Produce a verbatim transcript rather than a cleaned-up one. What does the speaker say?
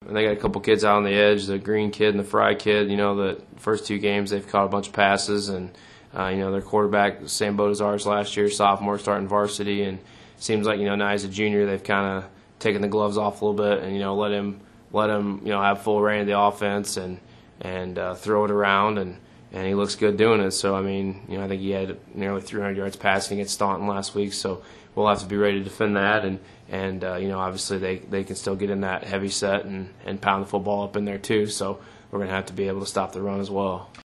and they got a couple kids out on the edge, the Green kid and the Fry kid. You know, the first two games they've caught a bunch of passes, and uh, you know, their quarterback, same boat as ours last year, sophomore starting varsity, and it seems like, you know, now he's a junior, they've kind of taken the gloves off a little bit and, you know, let him let him you know have full reign of the offense and and uh, throw it around, and and he looks good doing it. So I mean, you know, I think he had nearly three hundred yards passing against Staunton last week, so we'll have to be ready to defend that, and and uh, you know, obviously they they can still get in that heavy set and and pound the football up in there too. So we're going to have to be able to stop the run as well.